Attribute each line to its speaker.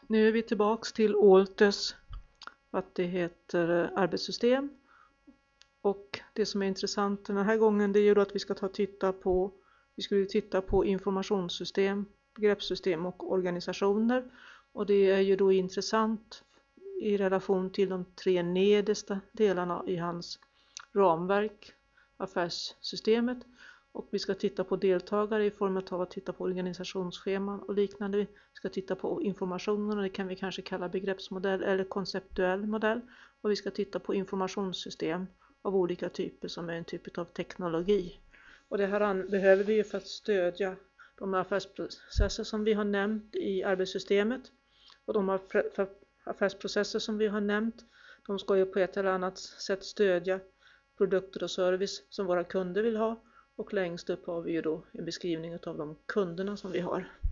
Speaker 1: Nu är vi tillbaks till Olters arbetssystem. Och det som är intressant den här gången, det är ju då att vi ska titta på informationssystem, begreppssystem och organisationer. Och det är ju då intressant i relation till de 3 nedersta delarna i hans ramverk, affärssystemet. Och vi ska titta på deltagare i form av att titta på organisationsscheman och liknande. Vi ska titta på informationen, och det kan vi kanske kalla begreppsmodell eller konceptuell modell. Och vi ska titta på informationssystem av olika typer som är en typ av teknologi. Och det här behöver vi ju för att stödja de affärsprocesser som vi har nämnt i arbetssystemet. Och de affärsprocesser som vi har nämnt, de ska ju på ett eller annat sätt stödja produkter och service som våra kunder vill ha. Och längst upp har vi ju då en beskrivning av de kunderna som vi har.